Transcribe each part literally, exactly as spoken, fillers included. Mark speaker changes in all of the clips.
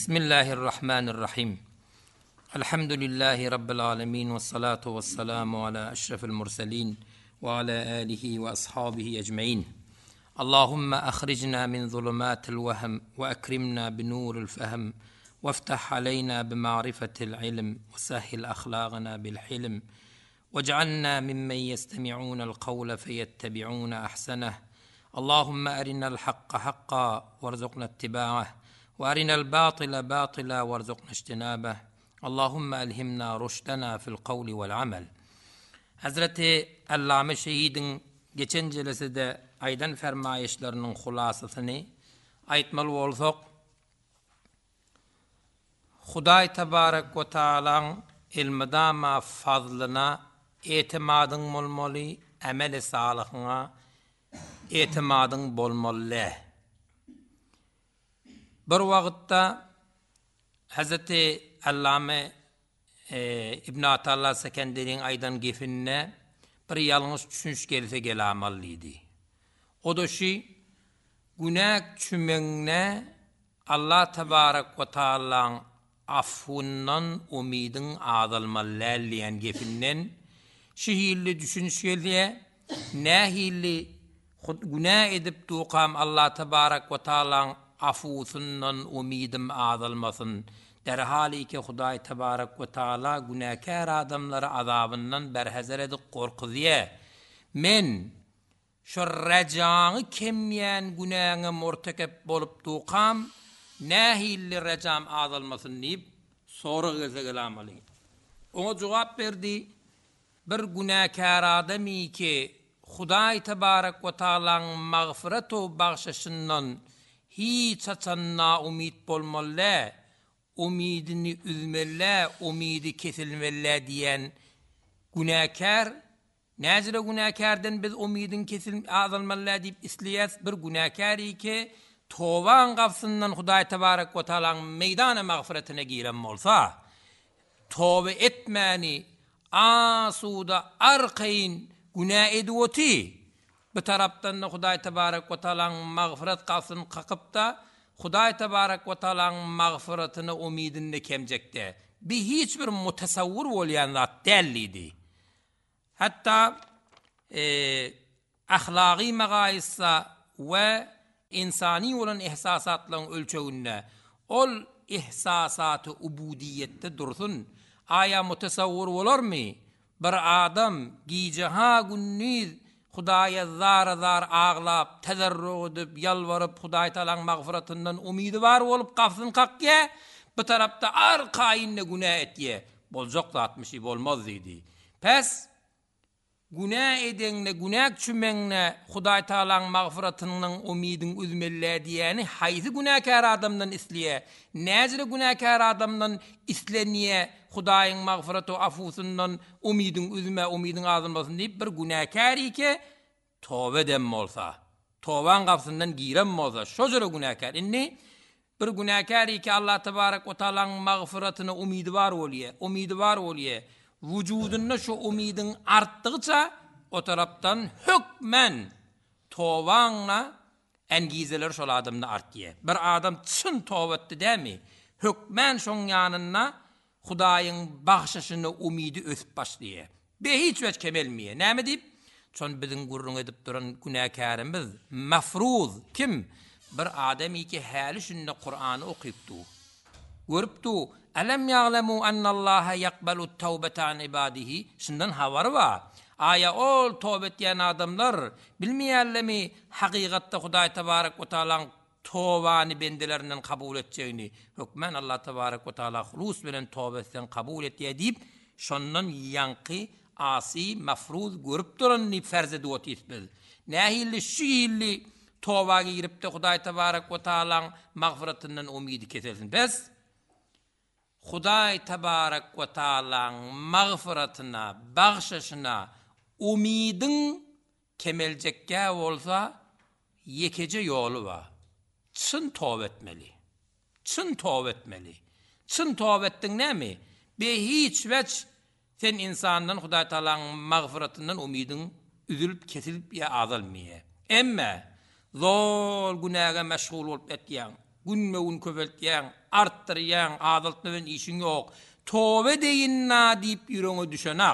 Speaker 1: Bismillahirrahmanirrahim. Elhamdülillahi Rabbil alemin ve salatu ve selamu ala eşrefil murselin ve ala alihi ve ashabihi ecmaîn. Allahümme ahricna min zulumatil vehm ve ekrimna bi nuril fehm ve iftah aleyna bi ma'rifetil ilm ve sahhil ahlâgana bil hilm vec'alna mimmen yestemi'ûnel kavle feyettebi'ûne ahseneh. Allahümme erinel hakka hakka verzukna ittibâ'eh وارنا الباطل باطلا وارزقنا اجتنابه اللهم الهمنا رشدنا في القول والعمل. Hazreti Allame Şehid'in geçen celesede aydan fermayişlerinin hulasasını aytmalı bolsak, Hudaý Tebarek ve Taala'nın ilmidama fazlına etimadın bolmaly, amel-i salyhyna etimadın bolmaly. Bir wagtda Hazreti Allame e, İbn Atallah Sekenderi'nin aydan gefinne bir yalnız düşünüş gelse gelamalıydı. O da şu, günah çümengne Allah Tebarek ve Taala'nın affundan umidin adalmalliyen gefinnen şihilli düşünüş gelse nahilli günah edip tuqam Allah Tebarek ve Taala'nın afusundan umidim azalmasın. Derhali ki Hudaý Tebarek ve Taala günahkar adamları azabından berhezer edip korkuziye. Men şu recanı kemyen günahını murtekep bolup tuqam nahilli recam azalmasın deyip soru gezegelamalı. Ona cevap verdi. Bir günahkar adamı ki Hudaý Tebarek ve Taala'nın mağfiretu bağışışından hiç açanna umid bolmalı, umidini üzmeli, umidi kesilmeli diyen günahkar, nazire günahkardan biz umidin kesil azalmalı deyip isliyat bir günahkari ki tovan gafsından Hudaý Tebarek ve Taala'nın meydana mağfiretine giren olsa, tövbe etmeni asuda arkayn günah ediyoti, bu taraftan da Hudaý Tebarek ve Taala'nın mağfiret kapısını kakıp da Hudaý Tebarek ve Taala'nın mağfiretine umidini kemcekte. Bir hiçbir mutasavvur olayan zat değildi. Hatta e, ahlaki megayissa ve insani olan ihsasatların ölçeğinde ol ihsasatı ubudiyette dursun. Aya mutasavvur olur mu? Bir adam giceha günnüz Hudaýa zar-zar ağlap, tezerrü edip, yalvarıp Hudaý Taala'nın mağfiretinden umidi var olup kafsın kakye, bu tarafta arkayinle günah etye. Bolcak da atmışı bolmaz dedi. Pes, günah edenle, günah çümenle Hudaý Taala'nın mağfiretinden umidin üzmelle diyeni hayzi günahkar adamdan isliye, nazire günahkar adamdan isleniye, Hudaýyň mağfireti afusundan umidin üzme, umidin azalmasın deyip bir günahkari ki tövbe eden bolsa, tövben kapısından giren bolsa, şojara günahkar. Inni bir günahkari ki Allah Tebarek ve Taala'nın mağfiretine umidi var bolýa, umidi var bolýa. Vücudunda şu umidin arttıkça o taraftan hükmen tövbenle engizeler şol adamda artýa. Bir adam çyn tövbe etdi demi? Hükmen şoň ýanyna Hudaýyň bagşyşyny umidi ösüp başlaýar. Be hiç wet kemelmeýär. Näme diýip? Çon biziň gurrun edip duran günahkarymyz mafruz kim? Bir adamy ki häli şunda Qur'any okypdy. Görüpdi. Alam ya'lemu annallaha yaqbalu at-tawbata an ibadihi. Şundan habary bar. Aya ol tövbe etýän adamlar bilmeýärlemi haqiqatda Hudaý Tebarek we Taala'nın tövbany bendelerinden kabul etjegini. Hükmen Allah Tebarek ve Taala hulus bilen tövbesinden kabul etdiýär diýip şondan ýanky asi mafruz görüp duranny ferz edýär biz. Nähilli şu ýylly tövbäge girip de Hudaý Tebarek ve Taala'nın mağfiretinden umidi keselsin. Biz Hudaý Tebarek ve Taala'nın mağfiretine, bagşyşyna umidin kemeljekkä bolsa yekece ýolu bar. Çyn tövbe etmeli. Çyn tövbe etmeli. Çyn tövbe etdiň näme? Be hiç wet sen insandan Hudaý Taala'nın mağfiretinden umidin üzülüp kesilip ýa azalmaýar. Emme zor günaha meşgul bolup etýän günmewün köpeltýän, arttyrýan, adaltlyň işiň ýok. Tobe deyinna diýip ýüreňe düşenak.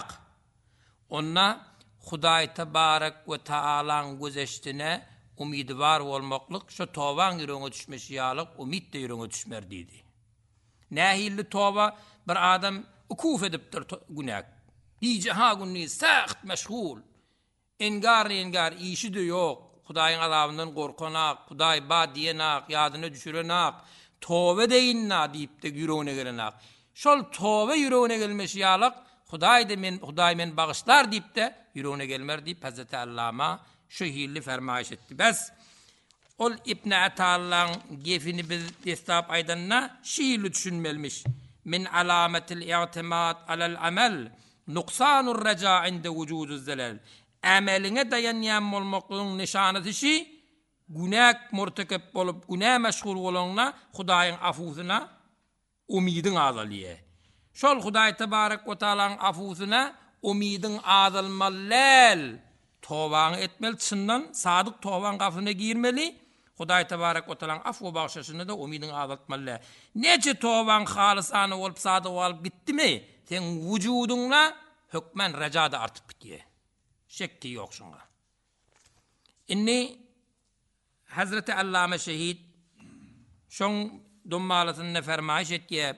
Speaker 1: Onna Hudaý tebarek we taalaň gözeşdine umidbar bolmaklyk şu tobaň ýüreňe düşmesi ýalyk umid de ýüreňe düşmer diýdi. Nähilli toba bir adam ukuf edipdir günäk. Hiç ha günni saht meşgul. Engar engar işi de ýok. Hudaýyň azabyndan gorkanak, Hudaý ba diýenak, ýadyna düşürenak, tobe deyinna diýip de ýüreğine gelenak. Şol tobe ýüreğine gelmesi ýalyk Hudaý de men Hudaý men bagyşlar diýip de ýüreğine gelmer diýip Hazreti Allama şu hilli fermaýş etdi. Bes ol İbn Atallaň gefini biz destap aýdanna şiýli düşünmelmiş. Min alamatil i'timad alal amel nuqsanur raja inde wujuduz zelal. Ameline dayanýan bolmaklygyň nişanysy şi günäk murtakip bolup günä meşgul bolanyna Hudaýyň afusyna umidiň azalýe. Şol Hudaý tebarek we taalaň afusyna umidiň azalmalyl tobaň etmeli, çyndan sadyk tobaň gafyna girmeli. Hudaý tebarek we taalaň afwy bagşaşyny da umidiň azaltmaly. Neçe tobaň halysany bolup sadyk bolup gitdimi? Sen wujudyňla hökmen rajada artyp gitýär. Şekki yok şunga. Inni Hazreti Allame şehit şon dummalatynda fermaýş etýär.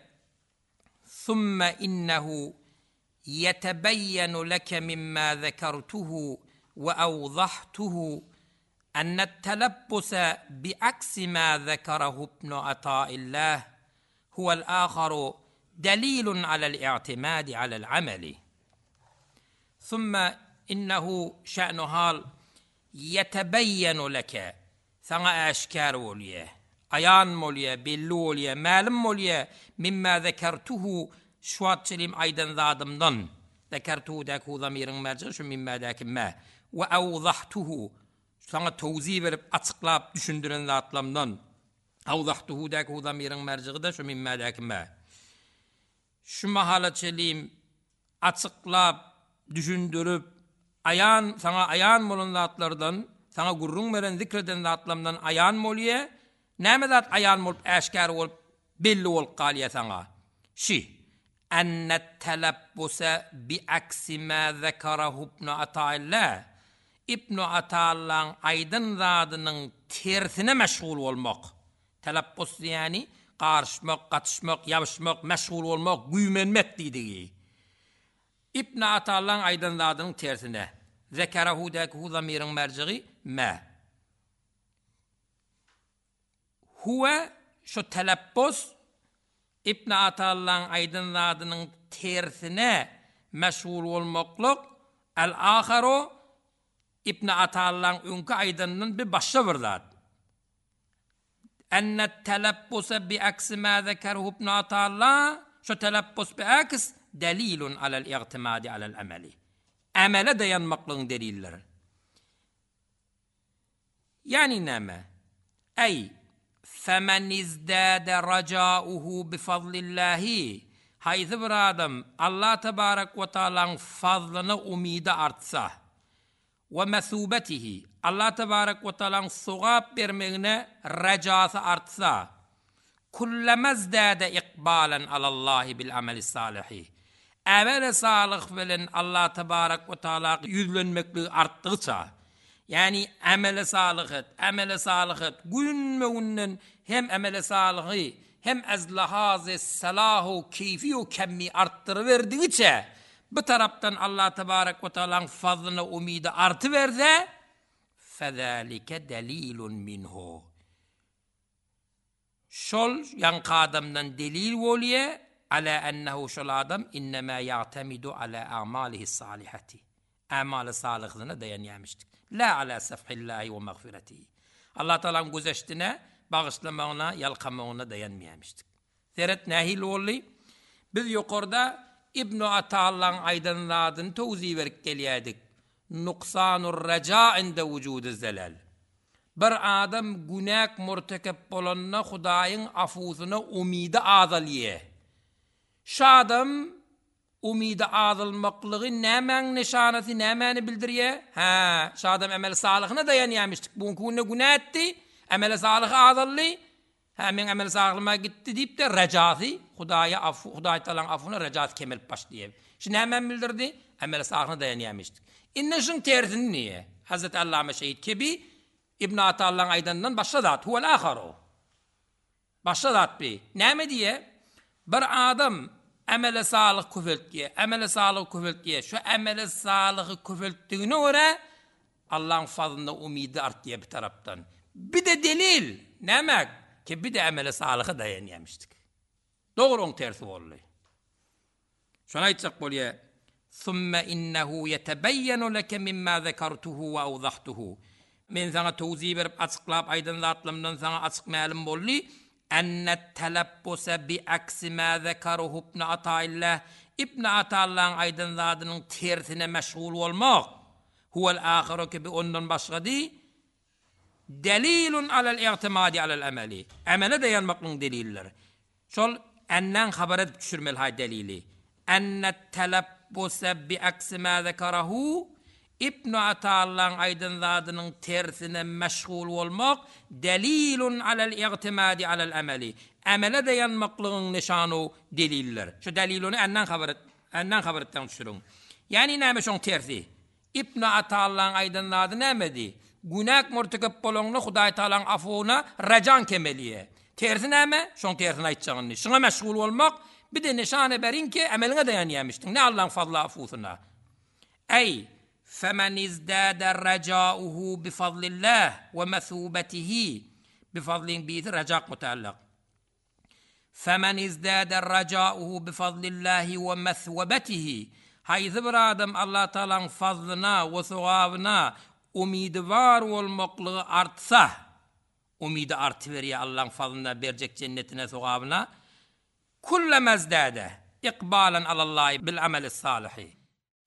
Speaker 1: Summa innehu yetebeyyenu leke mimma zekertuhu ve awdahtuhu enne telabbusa bi'aksi ma zekerahu ibn Ataillah huvel akharu delilun alel i'timadi alel ameli. Summa innehu şe'nu hal yetebeyyenu leke sana aşkar bolýar, ayan bolýar, belli bolýar, ma'lum bolýar mimma zekertuhu şuatçilim aydan zadımdan zekertuhu daku zamirin merci şu mimma daki ma ve awdahtuhu sana tawzi berip açıklap düşündüren zatlamdan awdahtuhu daku zamirin merci da şu mimma daki ma şu mahalatçilim açıklap düşündürüp ayan sana ayan bolan zatlardan sana gurrun veren zikreden zatlamdan ayan bolýar. Näme zat ayan bolup aşkar bolup belli bolup galýar sana? Şi enne telabbusa bi aksi ma zekerahu ibn Ataillah. İbn Atallaň aydyn zadynyň tersine meşgul bolmak. Talabbus ýani garşmak, gatışmak, ýabyşmak, meşgul bolmak, güýmenmek diýdi. İbn Atallaň aydyn zadynyň tersine. Zekerahu daku zamirin merji'i ma. Huwa şu talabbus İbn Atallaň aydyn zadynyň tersine meşgul bolmaklyk al-aharu İbn Atallaň öňkü aydanynyň bir başga bir zat. Enne talabbusa bi aksi ma zekerahu ibn Atallah şu talabbus bi aks delilun alel i'timadi alel ameli. Amele dayanmaklığın delilleri. Yani näme? Ey femen izdade racauhu bi fadlillahi. Hayzy bir adam Allah tebarek ve taalaň fazlyny umida artsa ve mesubetihi Allah tebarek ve taalaň sowap bermegine rajasy artsa kullemzdade iqbalan alallahi bil ameli salihi. Amel salih bilen Allah tebarek ve taala yüzlenmekliği artdygyça yani amel salih et, amel salih et günmegünden hem amel salihi hem azlahaz salahu keyfi ve kemmi artdyryverdigiçe bu tarapdan Allah tebarek ve taalaň fazlyny umidi artyberse fezalike delilun minhu. Şol ýanky adamdan delil bolýar ala ennehu şol adam innema ya'tamidu ala a'malihi salihati. Amali salihine dayanýarmışdyk. La ala safhillahi ve mağfiratihi. Allah Taala gözeşdine, bağışlamagyna, ýalkamagyna dayanmaýarmışdyk. Seret nähil boldy? Biz ýokarda İbn Atallaň aydyn zadyny tawzi berip gelýärdik. Nuqsanur raja inde wujuduz zelal. Bir adam günäk murtakip bolanna Hudaýyň afusyna umidi azalýar. Şadam umidi azalmaklygy nämeň nişanasy, nämäni bildirýär? Ha, şadam amel salihine dayanýarmışdyk. Bu günne günä etdi, amel salih azally. Hemen amel sağlıma gitti deyip de recatı, Hudaya affu, Huday talan affuna recat kemelip başlayıp. Şimdi hemen bildirdi, amel sağlığına dayanyamıştık. İnne şun tersini niye? Hazreti Allame Şehit Kebi, İbn-i Atallah'ın aydanından başla zat, huvel aharu. Başla zat bir. Ne diye? Bir adam amele sağlık küfeltkiye, amele sağlık küfeltkiye, şu amele sağlığı küfelttiğine göre Allah'ın fazlında umidi art diye bir taraftan. Bir de delil. Ne demek? Ki bir de amele sağlığı dayanyamıştık. Doğru on tersi oluyor. Şuna aytsak boluyor. Thumme innehu yetebeyyenu leke mimma zekartuhu ve avzahtuhu. Men sana tevzi verip açıklayıp aydınlatlımdan sana açık ma'lum boldu. Enne telebbusa bi aksi ma zekaruhu ibn Ataillah. İbn Atallah'ın aydınladığının tersine meşgul olmak. Huvel ahiru ki bi ondan başka değil. Delilun alel i'timadi alel ameli. Amele dayanmaklığın delilleri. Şol ennen haber edip düşürmeli hay delili. Enne telebbusa bi aksi ma zekarahu. İbn Atallah'ın aydınladığının tersine meşgul olmak delilun alel i'timadi alel ameli. Amele dayanmaklığın nişanı deliller. Şu delilunu ennen haber et, ennen haber etten düşürün. Yani neymiş on tersi? İbn Atallah'ın aydınladığı nemedi? Günah murtekep bolonlu Huday Taala'nın afuna racan kemeliye. Tersi neme? Şon tersine aytacağını. Şuna meşgul olmak bir de nişane berin ki ameline dayanyamıştın. Ne Allah'ın fazla afusuna. Ey فَمَنْ اِزْدَادَ رَجَاؤُهُ بِفَضْلِ اللّٰهِ وَمَثُوبَتِهِ بِفَضْلٍ بِيْتِ رَجَاق متعلق فَمَنْ اِزْدَادَ رَجَاؤُهُ بِفَضْلِ اللّٰهِ وَمَثُوبَتِهِ Haydi bir adam Allah Teala'nın fazlına ve sevabına umidi var olmaklığı artsa, umidi artıveriyor Allah'ın fazlına verecek cennetine sevabına, kullemezdade ikbalen alallahi bil ameli salihi.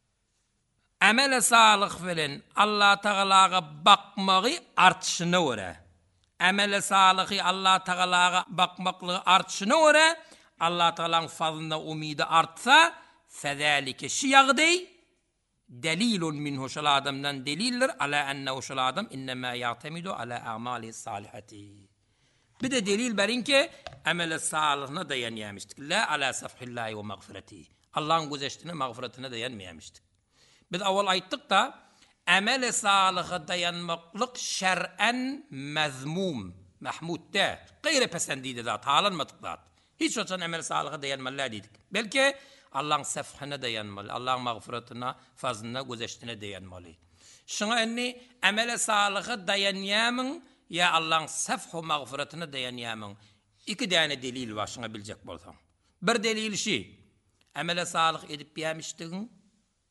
Speaker 1: Amele sağlık filan Allah Teala'ya bakmağı artışına göre. Amele sağlığı Allah Teala'ya bakmaklığı artışına göre Allah Teala'nın fazlına umidi artsa fezalike şiyagdi delilun minhu şol adamdan delildir ala ennehu şol adam innema ya'temidu ala a'mali salihati. Bir de delil berin ki amele sağlığına dayanyamıştık. La ala safhillahi ve mağfireti. Allah'ın güzeştine mağfiretine dayanmayamıştık. Biz avval ayttık da amel-i salihe dayanmaklık şer'en mezmum, mahmud de, gayri pesendiydi zat, halanmadık zat. Hiç olsan amel-i salihe dayanmalı dedik. Belki Allah'ın sefhine dayanmalı, Allah'ın mağfiretine, fazlına, güzeştine dayanmalı. Şuna enni amel-i salihe dayanıyamın ya Allah'ın sefhu mağfiretine dayanıyamın. İki tane delil var şuna bilecek bolsam. Bir delil şey, amel-i salih edip biyamıştığın,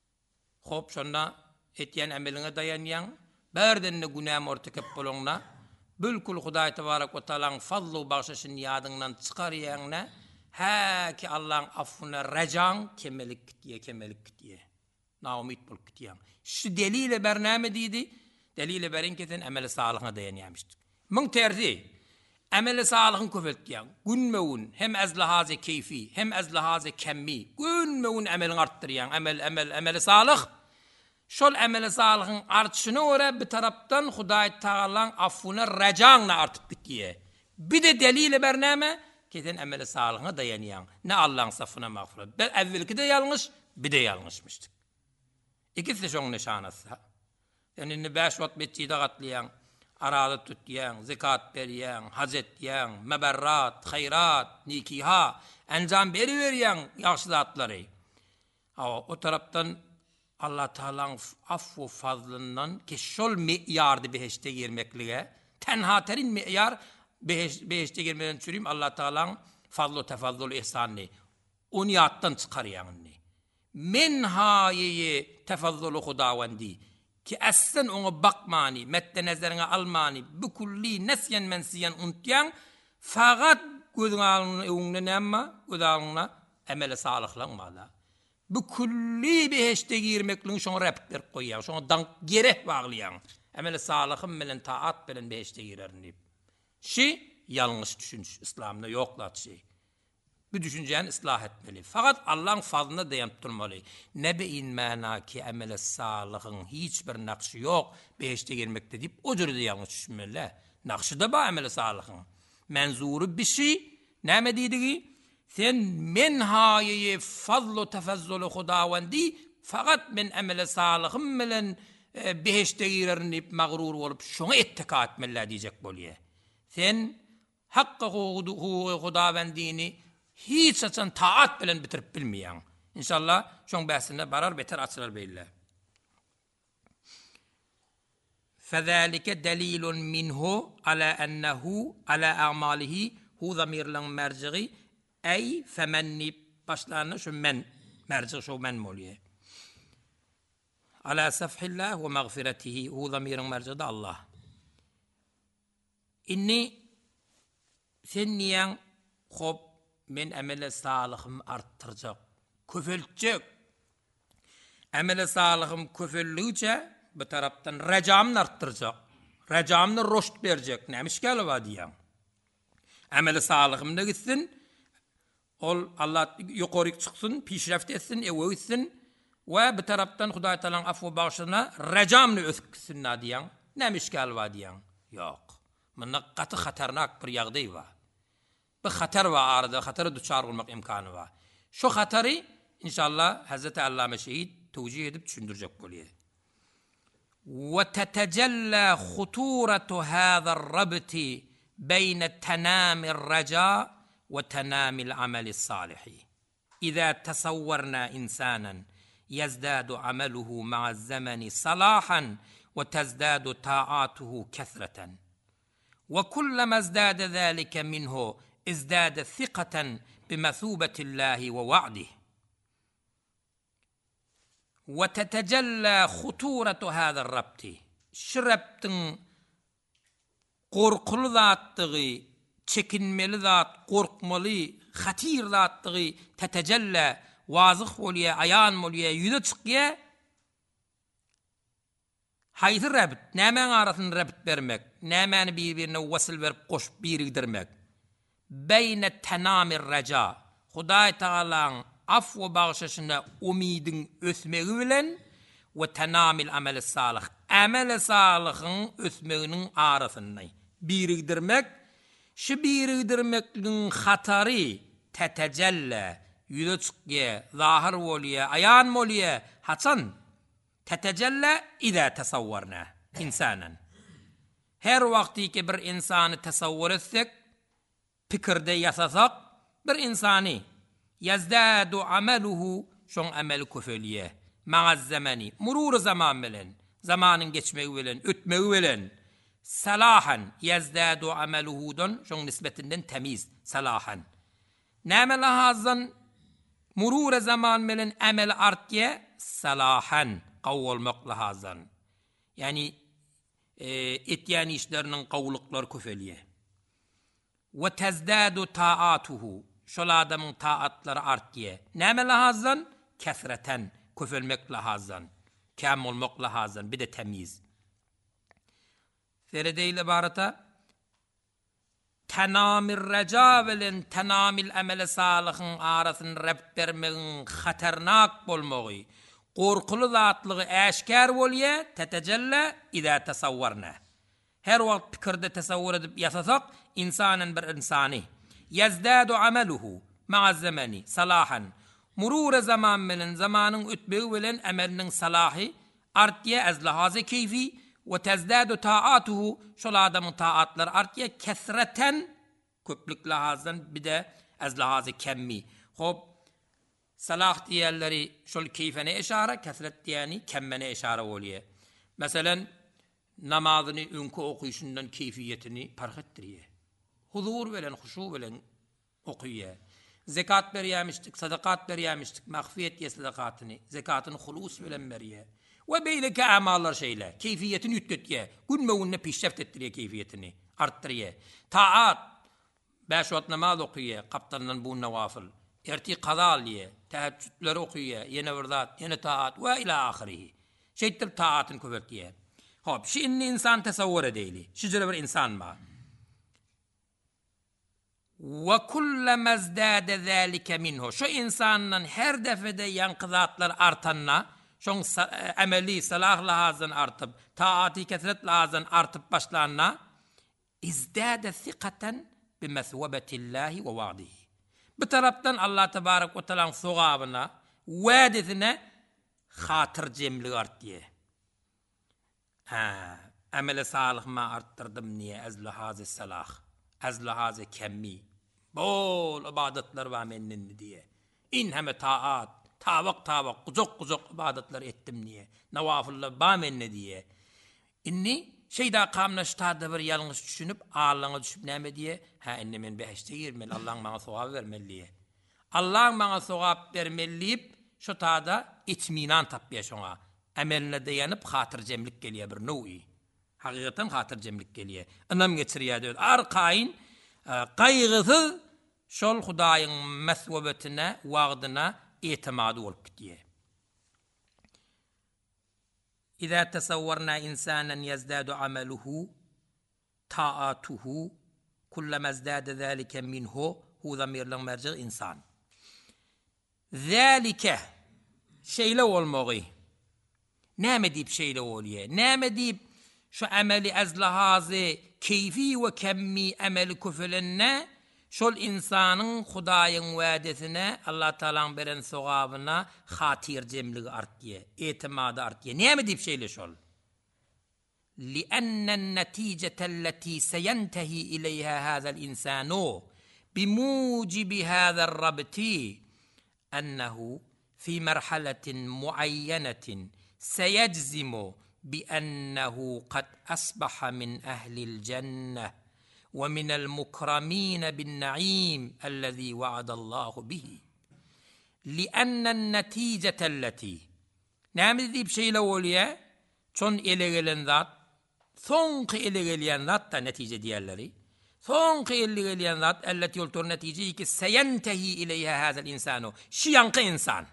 Speaker 1: hop şonda etyen emeline dayanyan, berdenne günah mortekep bolonla, bülkül Huday Tebarek ve Teala'nın fazlu bağışışın yadından çıkaryanla, ha ki Allah'ın affına recan kemelik diye kemelik diye. Naumit bul diye. Şu delile bername dedi. Delile berin keten amel salihine dayanyamıştı. Mun terzi amel salihin köfelt diye. Günmeun hem az lahaze keyfi hem az lahaze kemmi. Günmeun amelin arttıryan amel amel amel salih. Şol amel salihin artışına göre bir taraftan Huday Teala'nın affına recanla artıp bitiye. Bir de delile bername keten amel salihine dayanyan. Ne Allah'ın safına mağfiret. Ben evvelki de yanlış, bir de yanlışmıştık. İkisi de şonun nişanası. Yani beş vat betçide katlayan, aradı tutyan, zekat beriyen, hazet yan, meberrat, hayrat, nikiha, enzam beri veriyen yaxşı zatları. O taraftan Allah Teala'nın affu fazlından ki şol mi'yardı beheşte girmekliğe, tenha terin mi'yar beheşte girmeden çürüyüm Allah Teala'nın fazlu tefazzulu ihsanını, uniyattan çıkaryanını. Menhayeyi tefazzulu hudavandi ki aslen ona bakmani, mette nezerine almani, bu kulli nesyen mensiyen untyan, fakat gözün alnına evunna nemma, göz alnına emele sağlıklanmala. Bu kulli beheşte girmekliğin şuna repler koyyan, şuna dank gerek bağlayan, emele sağlıkın melen taat belen beheşte girerini. Şey, yanlış düşünüş, İslam'da yoklat şey. Bu düşünceyi ıslah etmeli. Fakat Allah'ın fazlına dayanıp durmalı. Ne beyin mana ki amel-i salihın hiçbir nakşı yok. Beşte girmekte deyip o cürde yanlış düşünmeli. Nakşı da bu amel-i salihın. menzuru bir şey. Näme diýdigi? Sen men haýy fazlu tafazzulu Hudawendi fakat men amele salihim bilen e, beheşte girerin diýip magrur bolup şoňa ettika etmeli diýjek bolýar. Sen haqqy Hudawendini hiç açan taat bilen bitirip bilmeýän. İnşallah şoň bahsine barar beter açylar beýle. Fezalike delilun minhu ala ennehu ala a'malihi hu zamirlan merci'i ey femenni başlarına şu men merci şu men molye. Ala safhillah ve mağfiretihi hu zamirun merci'i de Allah. İnni sen niyen hop men amele salihim arttıracak, köfeltecek. Amele salihim köfellüce bu taraftan recamını arttıracak. Recamını roşt verecek. Neymiş gel va diyen. Ameli salihimde gitsin. Ol Allah yukarı çıksın, pişreft etsin, ev etsin. Ve bu taraftan Hudaý Taala'nın affu bağışına recamını ötküsün diyen. Neymiş gel va diyen. Yok. Mına katı hatarnak bir yağday va. Bu hatar va arada, hatarı duçar olmak imkanı va. Şu hatarı inşallah Hazreti Allame Şehit tevcih edip düşündürecek bolýar. وتتجلى خطورة هذا الربط بين تنامي الرجاء وتنامي العمل الصالح إذا تصورنا إنسانا يزداد عمله مع الزمن صلاحا وتزداد طاعاته كثرة وكلما ازداد ذلك منه ازداد ثقة بمثوبة الله ووعده وتتجلى خطورة هذا الربط شربتن qorqulu zatlığı, çekinmeli zat, qorqmalı, hatir zatlığı tetecelle, vazıh bolýa, ayan bolýa, yüze çıkýa. Haýsy rabit, nämen arasyny rabit bermek, nämäni bir-birine wasyl berip goşup birigdirmek. Beyne tenamir reca, Hudaý Taala'nın af we bagşaşyna umidin ösmegi bilen we tenamil ameli salih, ameli salihin ösmeginiň arasynda birigdirmek. Şu birigdirmekliň hatary tetecelle, yüze çıkýa, zahir bolýa, ayan bolýa, haçan tetecelle ida tasawwarna insanan. Her wagty ki bir insany tasawwur etsek, pikirde yasasak, bir insany yazdadu amaluhu şoň ameli köfelýe. Ma'az zamani, murur zaman bilen, zamanyň geçmegi bilen, ötmegi bilen, salahan yazdadu amaluhudan şoň nisbetinden temiz, salahan. Näme lahazan murur zaman bilen amel artýa, salahan qawwalmak lahazan. Yani e, etýän işleriniň qawlyklar köfelýe. Ve tezdadu taatuhu şol adamyň taatlary artýa. Näme lahazan? Kesreten, köfelmek lahazan, kam bolmak lahazan, bir de temiz. Feredeil ibarata tenamir reca bilen tenamil amel salihin arasyny rabt bermegiň hatarnak bolmagy, qorqulu zatlygy äşkär bolýa, tetejelle ida tasawwarna. Her wagt pikirde tasawwur edip yasasak, insanın bir insani yazdadu amaluhu ma'a zamani salahan. Murur zaman bilen zamanın ötmegi bilen ameliniň salahy artýa az lahazy keyfi ve tezdadu taatuhu şol adamyň taatlary artýa kesreten köplük lahazdan bir de az lahazy kemmi. Hop salah diýerleri şol keyfine eşara, kesret diýeni kemmene eşara bolýar. Meselen namazyny öňkü okuyuşundan keyfiyetini park etdirýär. Huzur bilen, huşu bilen okuyýar. Zekat berýärmişdik, sadakat berýärmişdik, mahfiyet ýe sadakatyny, zekatyny hulus bilen berýär. Ve beýleki amallar şeýle, keyfiyetini ýetdirýär, günmegünne pişreft etdirýär keyfiyetini, artdyrýar. Taat, beş wagt namaz okuyýar, kaptandan bu nawafil, erti qaza alýar, tahajjudlary okuyýar, ýene bir zat, ýene taat we ila ahirihi. Şeýtir taatyny köpeltýär. Hop, şimdi insan tasavvur edeyli. Şucra bir insan ba. Ve kullama zdada zalika minhu. Şu insanın her defede yankızatlar artanna, şoň ameli salah lahazan artyp, taati kesret lahazan artyp başlanna, izdada thiqatan bimesvebetillahi ve vaadihi. Bir taraftan Allah tebarek ve teala'nın sogabına, vaadetine hatır cemlik art diye. Ha, amele salih ma arttırdım niye? Ez lihazi salah, ez lihazi kemmi. Bol ibadetler var mennin diye. İn heme taat, tavak tavak, kuzok kuzok ibadetler ettim niye? Navafullah ba menni diye. İnni şeyda kamnaştada bir yalnız düşünüp Allah'a düşüp neme diye? Ha inni men beheşte girmeli, Allah'ın bana sevap vermeli. Allah'ın bana sevap vermeliyip şu tada itminan tapıya şuna. Emeline dayanıp hatır cemlik geliyor bir nevi. Hakikaten hatır cemlik geliyor. Anam geçiriyor diyor. Arkayın kaygısız şol Hudaýyň meswebetine, wagdyna etimady bolup gitdi. İza tasawwarna insanan yazdadu amaluhu ta'atuhu kullama izdada zalika minhu hu zamirlen merci insan. Zalika şeyle olmagy. Näme diýip şeyle bolýar? Näme diýip şu ameli azlahazy keyfi ve kemmi ameli küfelenne şol insanyň Hudaýyň wa'desine, Allah Taala'nın beren sogabyna hatir jemligi artdy, etimady artdy. Näme diýip şeyle şol? لأن النتيجة التي سينتهي إليها هذا الإنسان بموجب هذا الربط أنه في مرحلة معينة سيجزم بأنه قد أصبح من أهل الجنة ومن المكرمين بالنعيم الذي وعد الله به. لأن النتيجة التي نعمل ذي بشيء لوليا çon ele gelen zat, sonqi ele gelen zat da netice diğerleri. Sonqi ele gelen zat, elleti yoltur neticeyi ki seyentehi ileyha hazel insanu. Şiyankı insan.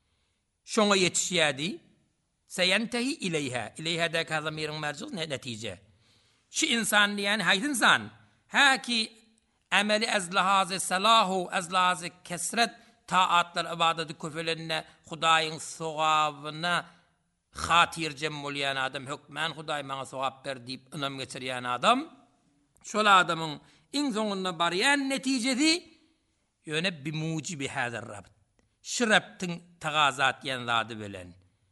Speaker 1: Şona yetişiyadi. Seyentehi ileyha. İleyha da ka zamirin merciz netice. Şi insan diyen hayt insan. Ha ki ameli ezlahazı salahu, ezlahazı kesret, taatlar, ibadeti küfelerine, Hudaýyň sogabına hatir cemmolyan adam, hükmen Hudaý bana sogap ber diýip ünüm geçirýän adam, şol adamyň iň soňunda barýan netijesi ýöne bi mucibi hazar rabt. Şu rabtyň tagazat ýan zady bilen.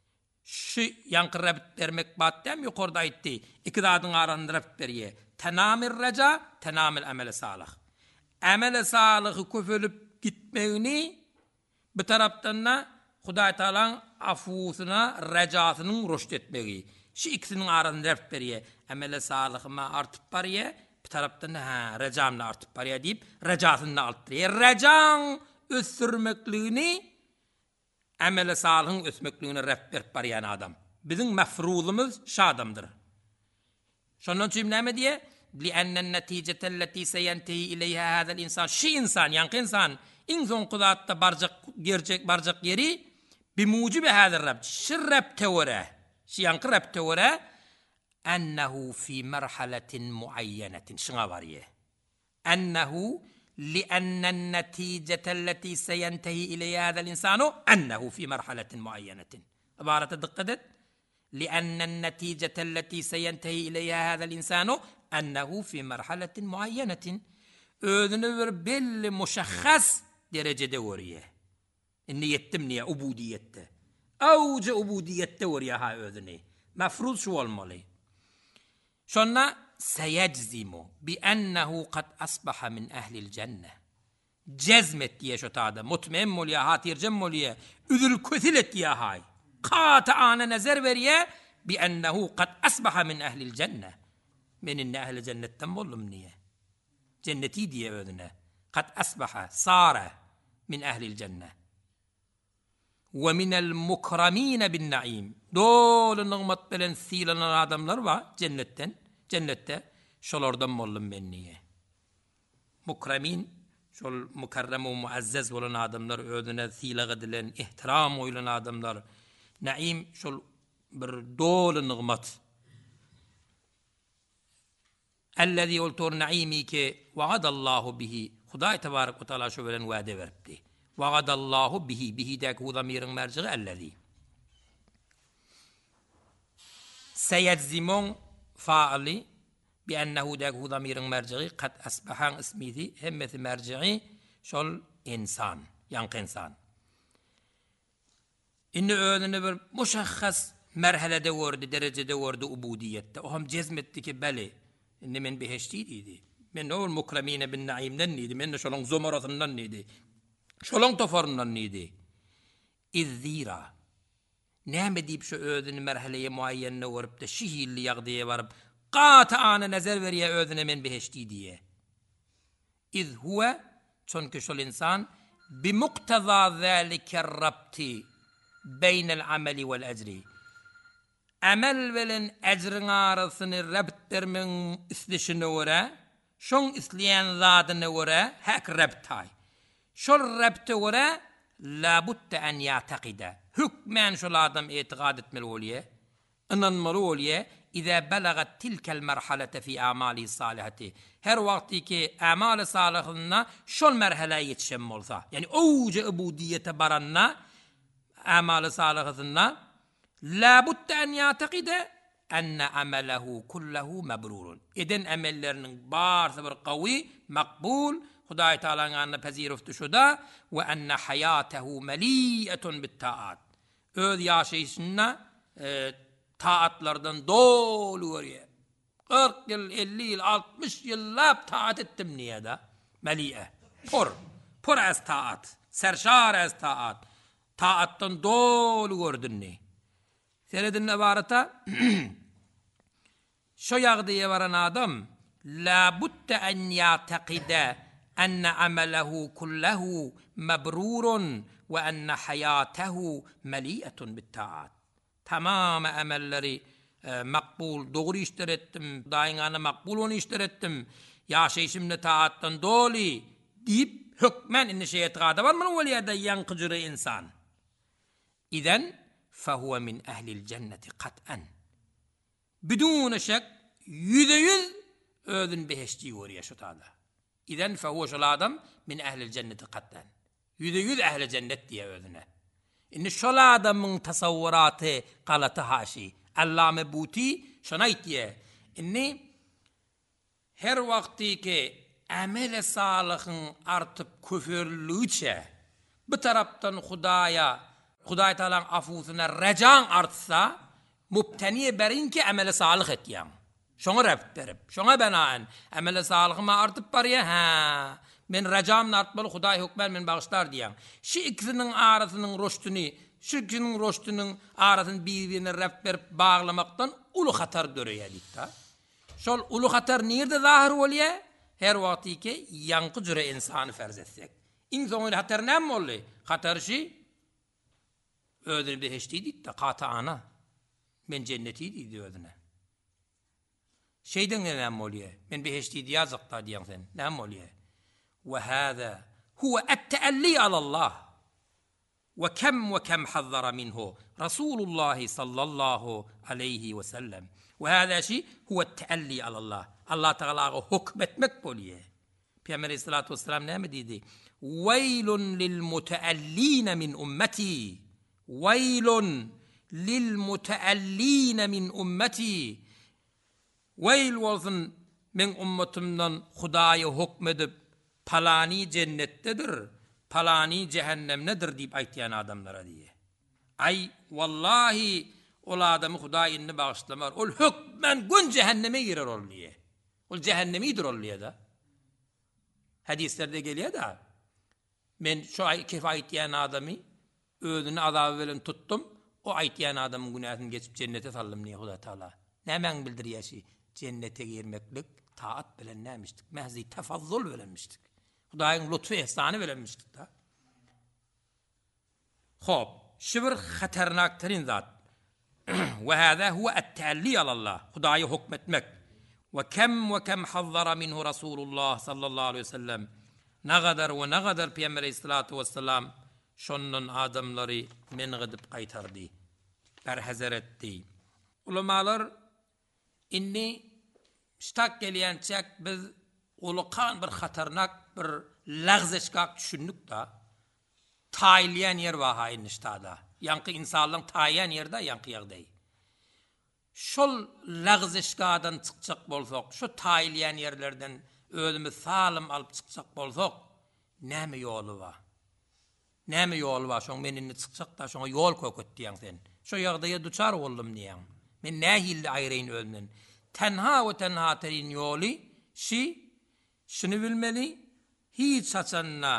Speaker 1: Şu ýanky rabt bermek batdam ýokarda aýtdy. Iki zadyň arasynda rabt berýär. Tanamir raja, tanamil amel salih. Amel salihy köpelip gitmegini bir tarapdan da Hudaý Taala'nın afusyna, rajasynyň roşd etmegi. Şu ikisiniň arasynda rabt berýär. Amel salihyma artyp barýar, bir tarapdan da ha rajamna artyp barýar diýip rajasyny altyr. Rajan ösürmekligini amel salihyň ösmekligine rabt berip barýan adam. Biziň mafruzumyz şu adamdyr. Şondan üçin näme diýär? لأن النتيجة التي سينتهي إليها هذا الإنسان شي إنسان يعني إنسان إن زون قضاء برجق جرجك برجق يري بموجب هذا الربط شرب توراه شي ينقرب توراه أنه في مرحلة معينة شنغواريه أنه لأن النتيجة التي سينتهي إليها هذا الإنسان أنه في مرحلة معينة عبارة دقدت لأن النتيجة التي سينتهي إليها هذا الإنسان أنه في مرحلة معينة ödünü bir belli muşahhas derecede woriye. İnni yettimniye ubudiyette. Awca ubudiyette woriye ha ödünü. Mafruz şu olmalı. Şonna seyeczimu bi ennehu kad asbaha min ehlil cennet. Cezmet diye şu tada. Mutmain moliye, hatircem moliye. Üdül köthilet diye hay. Qata'ana nazar veriye bi ennehu kad asbaha min ehlil cennet. Menin ehli cennetten bollum niye? Cenneti diye ödüne. Kad asbaha, sara min ehlil cennet. Ve minel mukramine bin naim. Dolu nığmat bilen silanan adamlar var cennetten. Cennette şolardan bollum ben niye? Mukramin, şol mukarrem ve muazzez olan adamlar ödüne silaga edilen, ihtiram oylan adamlar. Naim, şol bir dolu nığmat. الذي يولتور نعيمي كي وعد الله به خداي تبارك وتعالى شو بلن وعده verdi. وعد الله به به داك هو ضمير مرجع الذي سيجزمون فاعل بأنه داك ضمير مرجعي قد أصبح اسميتي همة مرجعي شل إنسان يعني إنسان إنه أذن بر مشخص مرحلة دورد درجة دورد أبودية وهم جزمتك بالي إن من بهشتي دي من هو المكرمين بالنعيم ننيدي من شلون زمرة ننيدي شلون تفرنا ننيدي إذ ذيرا نعم دي بشو أذن مرحلة معينة ورب تشيه اللي يغضي ورب قاطع أنا نزل وريا أذن من بهشتي دي إذ هو چونك شو الإنسان بمقتضى ذلك الربط بين العمل والأجر عمل ولن أجر عارضن الربط من إثلش نورا شون إثليان ذات نورا هاك ربطاي شو الربط ورا لابد أن يعتقد حكمان شو الآدم اعتقادة ملولية أن الملولية إذا بلغت تلك المرحلة في أعمال الصالحة هر وقت كي أعمال صالحنا شو المرحلة يتشمل ذا يعني أوج عبودية برنا أعمال صالحنا لابد أن يعتقد أن عمله كله مبرور إذن عملنا بار صبر قوي مقبول خداي تعالى عنا بزيرفت شدا وأن حياته مليئة بالطاعات öd yaşayışına e, taatlardan dolu oraya. kırk yıl, elli yıl, altmış yıllap taat ettim niye da? Meli'e. Pur. Pur az taat. Serşar az taat. Taattan dolu gördün ne? Seyredin ibarata şu yağdıya varan adam la budde en ya'takide enne amelehu kullehu mebrurun ve enne hayatehu meliyetun bit taat. Tamam amelleri e, makbul, doğru işler ettim, daima makbul onu işler ettim, yaşayışımda taattan dolu deyip hükmen inni şeye etkada var mı? Ve liyada yankıcırı insan. İzen فهو من أهل الجنة قطعا بدون شك yüzde yüz ödün behişti oraya şu taada. İzen فهو şu adam min ehl-i cenneti قطعا yüzde yüz ehl-i cennet diye ödüne. İnni şu adamın tasavvuratı qalatı haşi. Allame Buti şuna diye. İnni her vakti ki amel-i salihın artıp küfürlüçe bu taraftan Hudaya Huday Teala'nın afusuna recan artsa mubteniye berin ki amel-i salih et yani. Şuna repterip, şuna benaen amel-i salihıma artıp var ya ha. Men recamın artmalı Huday hükmen men bağışlar diyen. Şu ikisinin arasının roştunu, şu ikisinin roştunun arasını birbirine repterip bağlamaktan ulu hatar dörüye dikta. Şol ulu hatar nerede zahir oluyor? Her vakti ki yankı cüre insanı ferz etsek. İnsanın hatar ne mi oluyor? Hatar şey ödünü beheştiydik de kata ana. Men cennetiydik ödüne. Şeyden ne mi oluyor? Men beheştiydi yazıkta diyen sen. Ne mi oluyor? وهذا هو التألي على الله وكم وكم حذر منه رسول الله صلى الله عليه وسلم وهذا شيء هو التألي على الله الله تعالى حكمت مقبوليه Peygamber Aleyhissalatu vesselam ne mi dedi? Veylun lil muteallin min ummeti veylun lil muteallin min ummeti veyl olsun men ummetimden Hudaya hükmedip palani cennettedir, palani cehennemnedir deyip aytyan adamlara diye. Ay vallahi ol adamı Hudayinni bağışlamar. Ol hükmen gün cehenneme girer ol diye. Ol cehennemidir ol diye da. Hadislerde geliyor da. Men şu kef aytyan adamı ödünü azabı veren tuttum. O aytyan adamın günahını geçip cennete saldım niye Huda Teala. Nemen bildiriyor şey? Cennete girmeklik taat bilen neymiştik? Mehzi tefazzul bilenmiştik. Hudayın lütfu ihsanı bilenmiştik da. Hop, şibir haternak terin zat. Ve hâzâ huve et-tealli alallah. Hudayı hükmetmek. Ve kem ve kem hazzara minhu Resulullah sallallahu aleyhi ve sellem. Ne kadar ve ne kadar Peygamber aleyhissalatu vesselam şonun adamları men gıdıp kaytardı. Perhezer etti. Ulamalar inni ştak geliyen çek biz ulukan bir hatarnak bir lagzeşkak düşündük da taylayan yer vaha iniştada. Yankı insanlığın taylayan yerde yankı yağday. şol lagzyşgadan çykjak bolsak, şu taýylýan ýerlerden özümi salym alyp çykjak bolsak, näme ýoly bar? Näme ýoly bar? Şoň menini çykjak da şoňa ýol köketdiýäň sen. Şo ýagdaýa duçar boldum diýäň. Men nähilli aýryn özünden. Tenha we tenha terin ýoly şi şunu bilmeli, hiç saçanna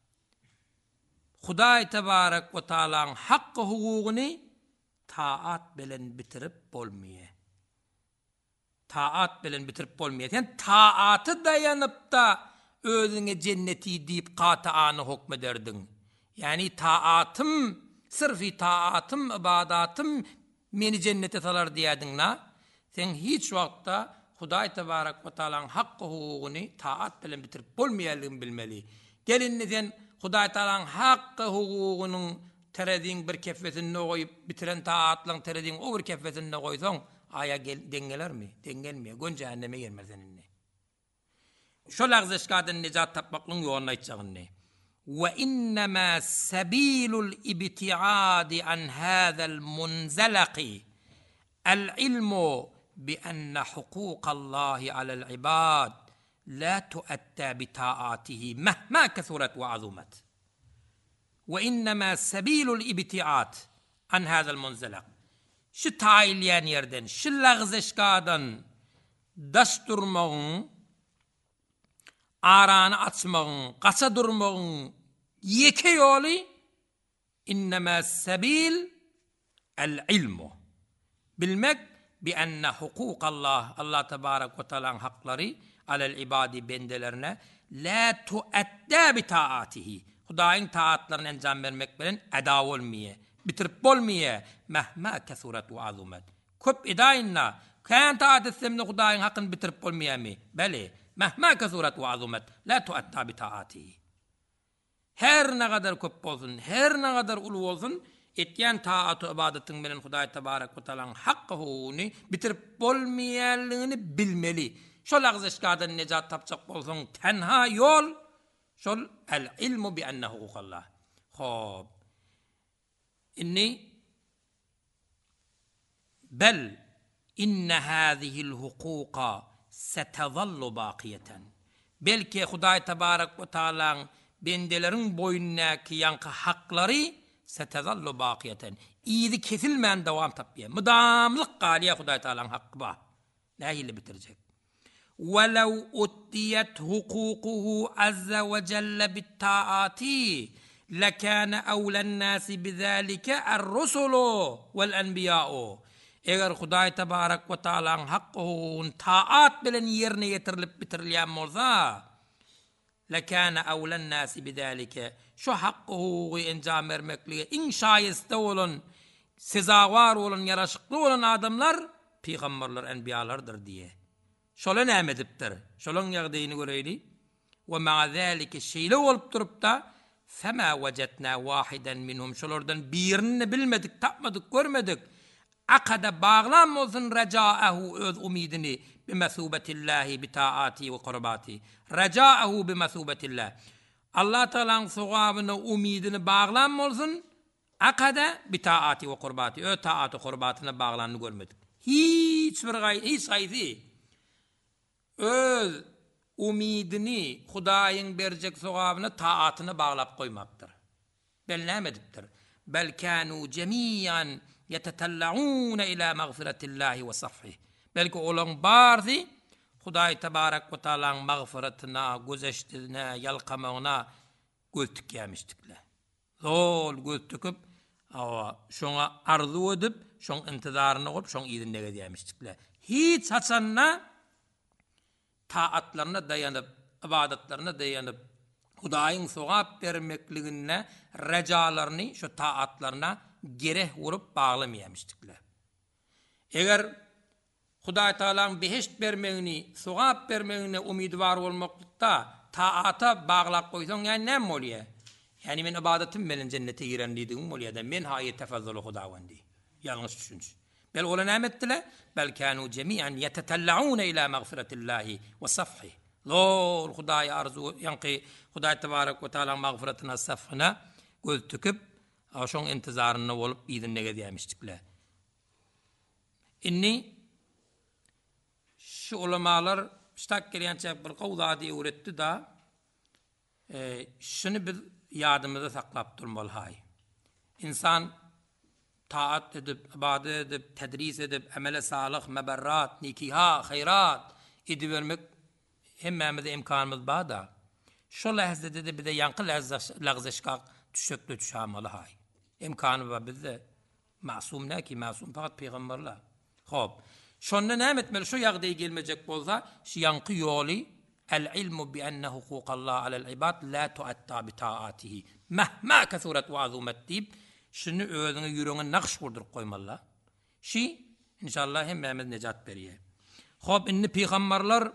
Speaker 1: Hudaý tebarek we taalaň haqqy hukugyny taat bilen bitirip bolmaýar. Taat bilen bitirip bolmaýar. Yani taatı dayanıp da özüňe cenneti diýip qataany hukmederdiň. Yani taatım, sırfi taatım, ibadatım meni cennete salar diýdiňna, sen hiç wagtda Hudaý tebarek we taalaň haqqy hukugyny taat bilen bitirip bolmaýarlygyny bilmeli. Gelinni sen Hudaý taalaň haqqy hukugynyň terediň bir keffetine goýup bitiren taatlaň terediň o bir keffetine goýsaň, aya dengelermi? Dengelmiýär. Gon jahanneme girmez seninle. Şo lagzyşgadan nejat tapmaklaryň ýoluny aýtjagyny. Ve innema sabilul ibtiadi an hadal munzalaqi al-ilmu bi anna huquqallahi alal ibad la tu'atta bi ta'atihi mahma kathurat wa azumat. Ve innema sabilul ibtiad an hadal munzalaq. Şu taýylýan ýerden, şu lagzyşgadan daş durmagyň, arany açmagyň, gaça durmagyň ýeke ýoly innema sabil el-ilmu. Bilmek bi anna huquqallah, Allah tebarek ve taalaň haklary alal ibadi bendelerine la tu'atta bi taatihi. Hudaýyň taatlaryny enjam bermek bilen eda bolmaýar, bitirip bolmaýar. Mahma kasurat wa azumat. Köp edaýynna kan taat etsemni Hudaýyň hakyny bitirip bolmaýarmy? Beli, mahma kasurat wa azumat la tu'atta bi taatihi. Her ne kadar köp bolsun, her ne kadar ulu bolsun, etýän taat we ibadatyň bilen Hudaý tebarek we taalaň haqqy hukugyny bitirip bolmaýarlygyny bilmeli. Şol agzyşgadan nejat tapjak bolsaň, tenha ýol şol el-ilmu bi anna huquqallah. Hop. Inni bel inna hadihi'l huquqa satazallu baqiyatan. Belki Hudaý tebarek we taalaň bendeleriň boyunnaky ýanky haklary satazallu baqiyatan. İýdi kesilmän dowam tapýar. Mudamlyk galýa Hudaý taalaň haqqy bar. Nähili bitirjek. وَلَوْ أُتِّيَتْ حُقُوقُهُ عَزَّ وَجَلَّ بِالطَّاعَاتِ لَكَانَ أَوْلَى النَّاسِ بِذَلِكَ الرُّسُلُ وَالْأَنْبِيَاءُ. Eger Hudaý tebarek we taalaň haqqy hukugyny taat bilen ýerine ýetirilip bitirilýän bolsa, lekana awlan nasi bidalika. Şu haqqy hukugy enjam bermeklige iň şaýeste bolan, sezawar bolan, ýaraşykly bolan adamlar peýgamberler, enbiýalardyr diye. Şola näme edipdir? Şolaň ýagdaýyny göreyli. Ve ma'a zalika şeýle bolup durupda fema wajadna wahidan minhum, şolardan birini bilmedik, tapmadyk, görmedik. Akada bağlan bolsun rajaahu, öz umidini bi masubatillahi bi taati ve qurbati. Rajaahu bi masubatillah. Allah Taala'nın sowabyna umidini bağlan bolsun. Akada bi taati ve qurbati. Ö taati qurbatyna bağlanny görmedik. Hiç bir gay, hiç gaýdy. Öz umidini Hudaýyň berjek sowabyny taatyna baglap goýmapdyr. Bel näme edipdir? Bel kanu jemiyan yetetella'una ila magfiratillahi ve safhi. Belki olan bardi Hudaý tebarek we taalaň magfiratyna, gözeşdirine, ýalkamagyna göz tikýämişdikler. Zol göz tüküp, awa şoňa arzu edip, şoň intizaryny goýup, şoň ýerine gedýämişdikler. Hiç haçanna taatlarına dayanıp, ibadatlarına dayanıp, Hudaýyň sowap bermekligine rejalarını, şu taatlarına gereh vurup bağlamaýamışdyklar. Eger Hudaý Taalaň beheşt bermegini, sowap bermegine umidwar bolmakda taata baglap goýsaň, ýani näme bolýar? Yani men ibadatym bilen cennete girenlidigim bolýar-da, men haýy tefazzulu Hudaýwandy. Ýalňyş düşünç. Bel ola näme etdiler? Bel kanu jemi'an yetetella'una ila magfiratillahi ve safhi. Lol Hudaýa arzu, ýanky Hudaý tebarek we taala magfiratyna, safhyna göz tüküp, şoň intizaryny bolup ýerine gedýämişdikler. inni şu ulamalar ştak geliyençe bir kavda diye öğretti da e, şunu bir yadımızda saklap durmalı hay. İnsan taat edip, ibadet edip, tedris edip, emele sağlık, meberrat, nikiha, hayrat idi vermek hemmemize imkanımız var da şu lehzede de bir de yankı lehzeşkak düşöklü düşamalı hay. İmkanı var bizde. Masum ne ki? Masum fakat peygamberler. Hop. Şonda ne etmeli? Şu yağdaya gelmeyecek bolsa, şu yankı yolu el-ilmu bi enne hukukallah alel ibad la tuatta bi taatihi. Mahma kethuret ve azumet deyip şunu özünü yüreğine nakş vurdurup koymalı. Şi inşallah hemmemiz necat beriye. Hop inni peygamberler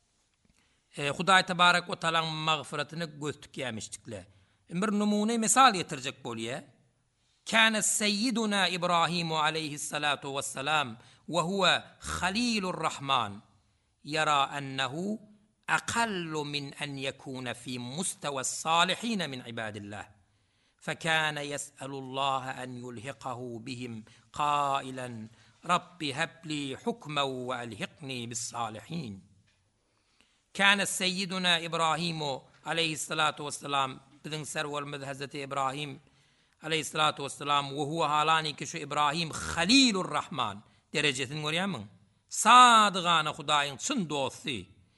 Speaker 1: e, Huday Tebarek ve Teala'nın mağfiretini göztük yemiştikler. Bir numune misal getirecek bolye. كان سيدنا إبراهيم عليه الصلاة والسلام وهو خليل الرحمن يرى أنه أقل من أن يكون في مستوى الصالحين من عباد الله فكان يسأل الله أن يلحقه بهم قائلا رب هب لي حكما وألحقني بالصالحين. كان سيدنا إبراهيم عليه الصلاة والسلام بذن سرور مذهزة إبراهيم aleyhissalatu vesselam ve huve halani ki şu İbrahim Halilur Rahman derecesini görüyor musun? Sadıgana Hudayın çın dostu.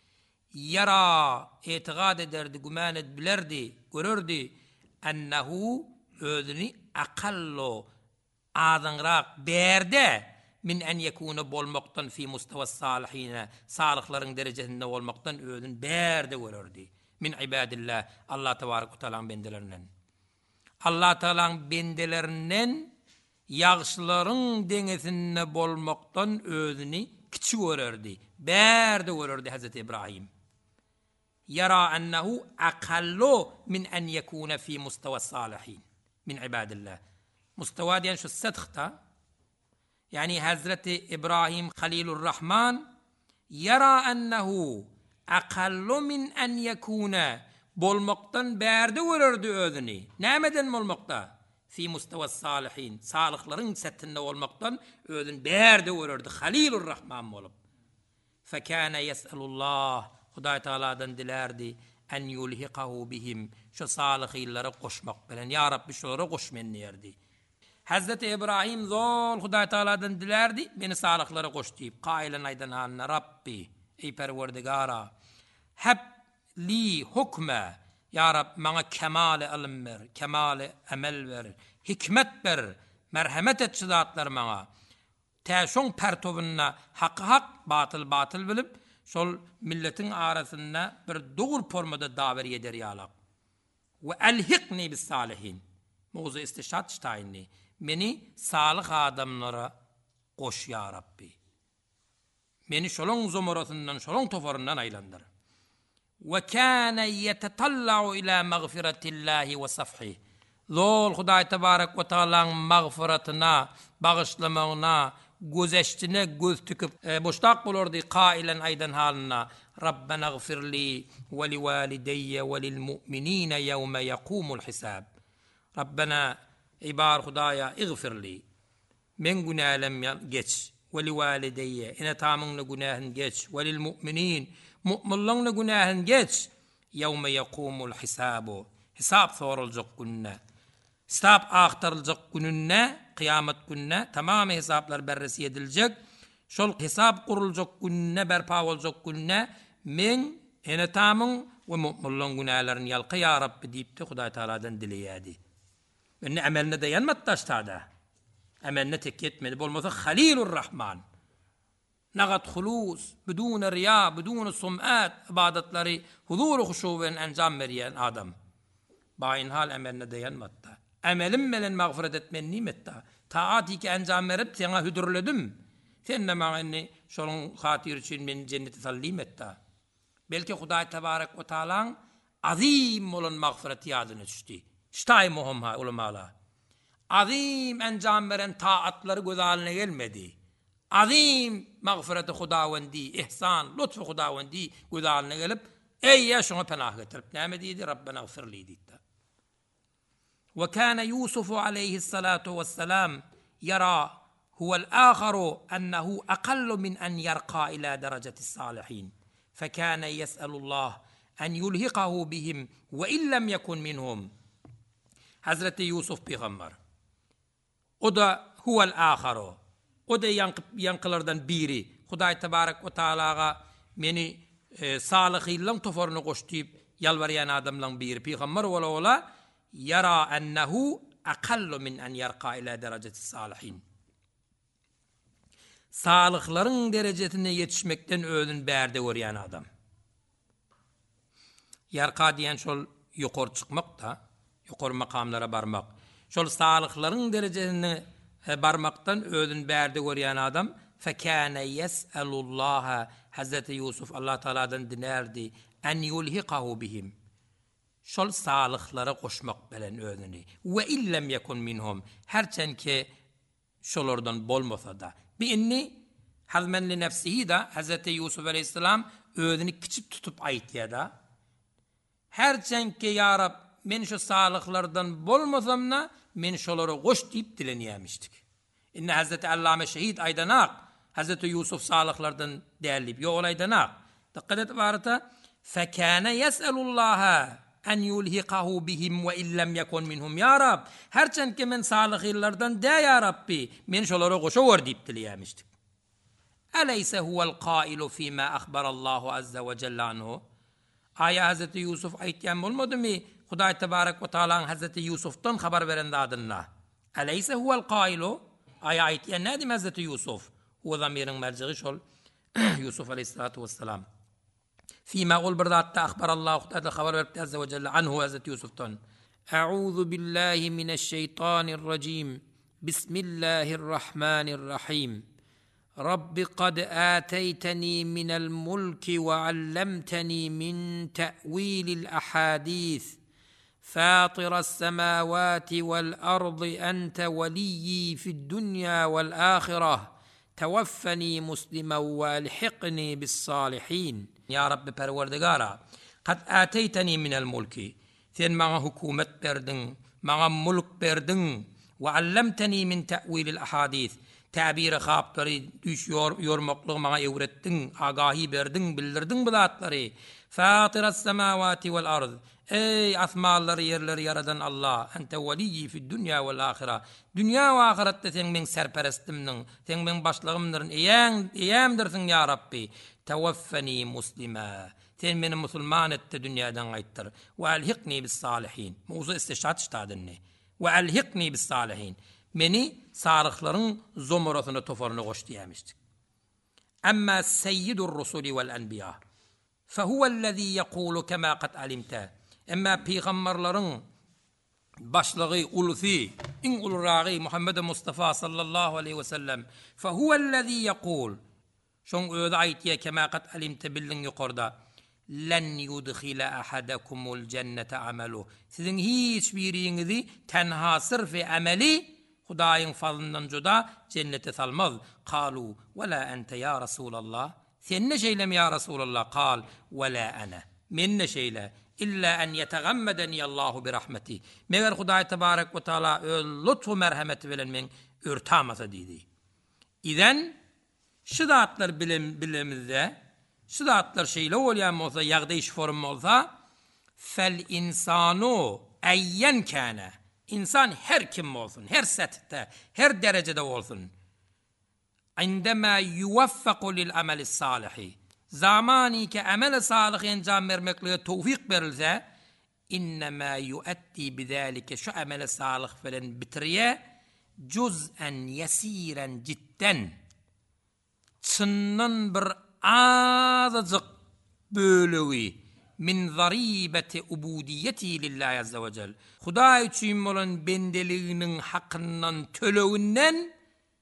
Speaker 1: Yara itiqad ederdi, güman edilerdi, görürdü. Ennehu özünü akallo azınrak berde min en yekune bolmaktan fi mustafa salihine salihlerin derecesinde olmaktan özünü berde görürdü. Min ibadillah Allah tebarek ve teala'nın bendelerinden. Allah Teala'nın bendelerinden yağışların dengesinde bolmaktan özünü kiçi görürdü. Berde görürdü Hazreti İbrahim. Yara ennehu akallu min en yekune fi mustafa salihin min ibadillah. Mustafa diyen şu sedhta yani Hazreti İbrahim Halilur Rahman yara ennehu akallu min en yekune bolmaktan berde görürdü özünü. Nämeden bolmakta? Fi mustafa salihin. Salihlerin setinde olmaktan özün berde görürdü. Halilur Rahman bolup. Fekâne yes'elullah. Huday Teala'dan dilerdi en yulhiqahu bihim. Şu salihillere koşmak bilen. Ya Rabbi şolara koşmen derdi. Hazreti İbrahim zol Huday Teala'dan dilerdi beni salihlere koş deyip. Kailen aydan haline Rabbi ey perverdigara hep li hukme ya Rab bana kemal ilim ver, kemal emel ver, hikmet ver, merhamet et zatlar bana. Teşon pertovunna hak hak batıl batıl bilip sol milletin arasında bir doğru formada daver eder ya Allah. Ve elhiqni bis salihin. Mevzu istişat ştayni. Beni salih adamlara koş ya Rabbi. Beni şolun zumurasından, şolun tofarından aylandır. وكان يتطلع إلى مغفرة الله وصفحه. Zol Huday Tebarek ve Teala'nın mağfiretine, bağışlamağına, gözeştine göz tüküp e, boştak bulurdu kailen aydan haline. Rabbena gfirli ve li valideyye ve lil mu'minine yevme yakumul hisab. Rabbena ibar Hudaya igfirli. Men günahım geç. Ve li valideyye. Ene tamamını günahın geç. Ve lil mu'minin. Mu'minlerin günahın geç. Yevme yakumul hisabu. Hesap sorulacak gününe. Hesap aktarılacak gününe, kıyamet gününe tamamı hesaplar berresi edilecek. Şol hesap kurulacak gününe, berpa olacak gününe men ene tamın ve mu'minlerin günahlarını yalqa ya Rabbi deyip de Huday Teala'dan dileyedi. Ve ne ameline dayanmadı taştada. Ameline tek yetmedi. Bolmasa Halilur Rahman. Nagat hulus, بدون riya, بدون sum'at, ibadetleri huzur-u huşuven encam veriyen adam. Bayin hal emeline dayanmadı. Emelim melen mağfiret etmen nimette. Taati ki encam verip sana hüdürledim. Sen de mağenni şolun hatir için beni cenneti sallim ette. Belki Huday Tebarek ve Teala'nın azim olan mağfireti yadına düştü. Ştay muhim ha ulamalar. Azim encam veren taatları göz haline gelmedi. Azim mağfireti Hudavendi, ihsan, lütfu Hudavendi göz haline gelip ey ya şuna pənah getirip näme dedi? Rabbena gfirli dedi. Ve kana Yusuf aleyhissalatu vesselam yara huvel âkharu ennehu akallu min en yerqa ila dereceti salihin. Fekâne yes'elullah en yulhikahu bihim ve illem yekun minhum. Hazreti Yusuf peygamber. O da huvel âkharu. O da yankı, yankılardan biri. Hudaý tebarek ve Taala'ga meni e, salihillan toforunu koştuyup yalvaryan adamlan biri. Peygamber ola ola yara ennehu akallu min en yerqa ila dereceti salihin. Salihların derecesine yetişmekten özün bärde görýän adam. Yarqa diyen şol yuqor çıkmak da, yuqor makamlara barmak. Şol salihların derecesine barmaktan özün bärde görýän adam fekâne yes'elullaha. Hazreti Yusuf Allah Taala'dan dinerdi en yulhikahu bihim. Şol salihlara koşmak bilen özüni. Ve illem yekun minhum. Herçenki şolordan bolmasa da. Bir inni hazmen li nefsihi da Hazreti Yusuf Aleyhisselam özünü kiçip tutup aytya da. Herçenki ya Rab men şu salihlardan bolmasamna men şolara goş deyip dilenýämişdik. İnne Hazreti Allame Şehit aydanak Hazreti Yusuf salihlardan değerliyip yo olaydanak. Dikkat et barata fekâne yes'elullaha en yulhikahu bihim ve illem yekun minhum ya Rab. Herçenki men salihlardan de ya Rabbi men şolara goşa wor deyip dilenýämişdik. Aleyse huvel qailu fîmâ ahbarallahu azze ve celle anhu. Aya Hazreti Yusuf aytýan bolmady mı? Hudaý tebarek ve Taala Hazreti Yusuf'tan haber veren adına. Aleyse huvel qailu. Aya aytýan nädim Hazreti Yusuf? Huwa zamirin merji'i şol Yusuf aleyhissalatu vesselam. Fîmâ ol bir zatda ahbarallahu Taala haber verdi azze ve celle anhu Hazreti Yusuf'tan. Euzu billahi mineşşeytanirracim. Bismillahirrahmanirrahim. Rabbi kad ateyteni minel mulki ve allemteni min te'vilil ahadith. فاطر السماوات والأرض أنت وليي في الدنيا والآخرة توفني مسلما والحقني بالصالحين. يا رب پروردگارا قد آتيتني من الملك ثين مع حكومت بردن مع ملك بردن وعلمتني من تأويل الأحاديث تعبیر خابları düş yor yormaklığı bana öğrettin, agahi verdin, bildirdin bu zatları. Fatiras semavati vel ard. Ey asmaları yerleri yaradan Allah, ente veliyyi fid dunya vel ahire. Dünya ve ahirette sen men serperestimnin, sen men başlığımdırın, eýäň eýämdirsin ya Rabbi. Tewaffani muslima. Sen meni musulman etti dünyadan ayttir. Ve alhiqni bis salihin. Mawzu istişat iştadınni. Ve alhiqni bis salihin. Meni sarıkların zomorasına toforunu koş diyemiştik. Amma seyyidur rusuli vel enbiya. Fehuvellezî yekûlu kemâ kad alimte. Amma peygamberlerin başlığı ulusi, in ulurağî Muhammed Mustafa sallallahu aleyhi ve sellem. Fehuvellezî yekûl. Şoň öýde aýtýar kemâ kad alimte bildin ýokarda. Len yudkhila ahadakumul cennete amelu. Sizin hiç biriňizi tenha sırf ameli Hudaýyň fazlyndan juda cennete salmaz. Qalu ve la ente ya Resulallah. Sen ne şeylem ya Resulallah? Qal ve la ana. Men ne şeyle illa en yetegammedeni Allahu bi rahmeti. Meger Hudaý tebarek ve Taala lütfu merhameti bilen men örtamasa diýdi. İden şu zatlar bilim bilemizde, şu zatlar şeyle bolýan bolsa, ýagdaý iş form bolsa, fel insanu ayyen kana. İnsan her kim olsun, her sette, her derecede olsun. İndema yuvaffaqu lil ameli salihi. Zamani ki amel salih encam vermekle tevfik verilse, innema yuaddi bizalike şu amel salih falan bitiriye cuz'en yesiren cidden. Çınnan bir azıcık bölüğü min zaribeti ubudiyeti lillahi azze ve cel. Hudaý üçin bolan bendeliğinin hakkından tölöwünden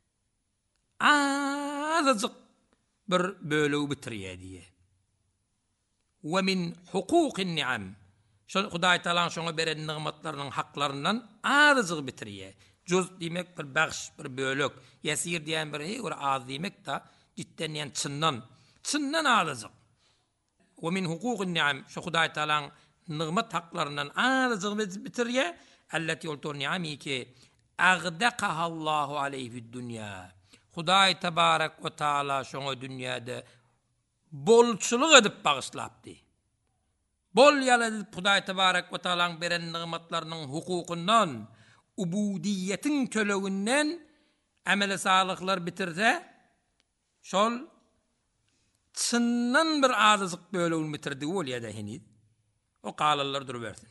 Speaker 1: azıcık bir bölüğü bitirýär diye. Ve min hukukin ni'am. Şol Hudaý Taala şoňa beren nimetleriniň haklarından azıcık bitirýär. Cüz demek bir bagş, bir bölük. Yesir diýen bir bir az demek da cidden ýa çyndan, çyndan azıcık. Ve min hukukun ni'am şu Hudaý Taalaň nimet haklarından azıcık bitirýär. Allati ultur ni'ami ki agdaqaha Allahu aleyhi fid dunya Hudaý tebarek we taala şoňa dünýäde bolçuluk edip bagyşlapdy. Bol ýaly Hudaý tebarek we taalaň beren nigmatlarynyň hukukundan, ubudiýetiň töleginden amele salyklar bitirse, şol çyndan bir azyk bölegini bitirdi bolýa-da hini. O galanlar dur bersin.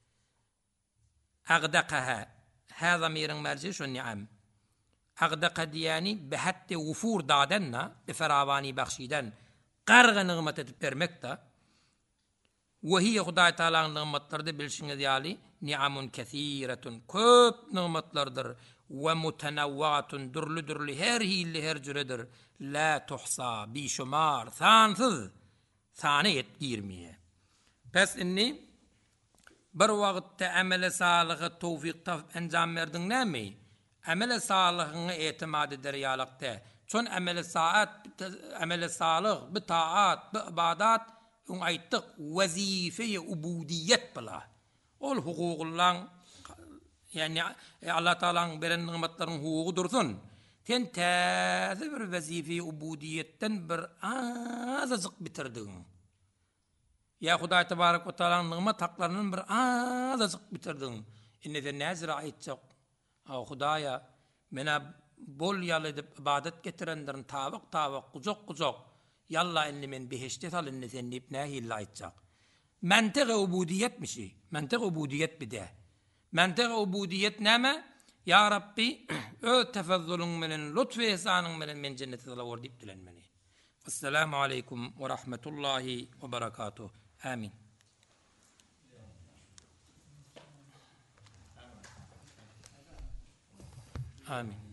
Speaker 1: Agdaqaha hada mirin merci şu ni'am. Agdaqa diyani behatte wufur dadanna befaravani bakhşiden qarga nigmat edip bermekde. Ve hiye Hudaý Taala'nın nigmatlardy bilşiňiz ýaly ni'amun kesiretun köp nigmatlardyr ve mutenawwatun durlu-durlu her hilli her jüredir. La tuhsa bi şumar sansız sany etdirmeye. Pes inni bir wagtda amele salygy tawfik tap enjam berdin näme? Amele salygyny etimad eder ýalykda. Çon amele saat amele salyg, bi taat, bi ibadat on aýtdyk wazife-i ubudiyet bula. Ol hukukulaň yani Allah Taala'nın beren nimetlaryň hukuky dursun. Sen täze bir wazife-i ubudiyetten bir azyk bitirdin. Ya Hudaý tebarek we taalaň nimet haklarynyň bir azyk bitirdin. Inde näzir aýtjak. Aw Hudaýa mena bol ýaly edip ibadat getirenlerin tabak tabak kuzok kuzok yalla inni men beheşte salynny sen dip nähil aýtjak. Menteq ubudiyetmişi. Menteq ubudiyet bide. Menteq ubudiyet näme? Ya Rabbi ö tefazzulun menen lütf ve ihsanyň menen men jennete salawar dip dilenmeli. Assalamu aleykum ve rahmetullahi ve berekatuh. Amin. Amin.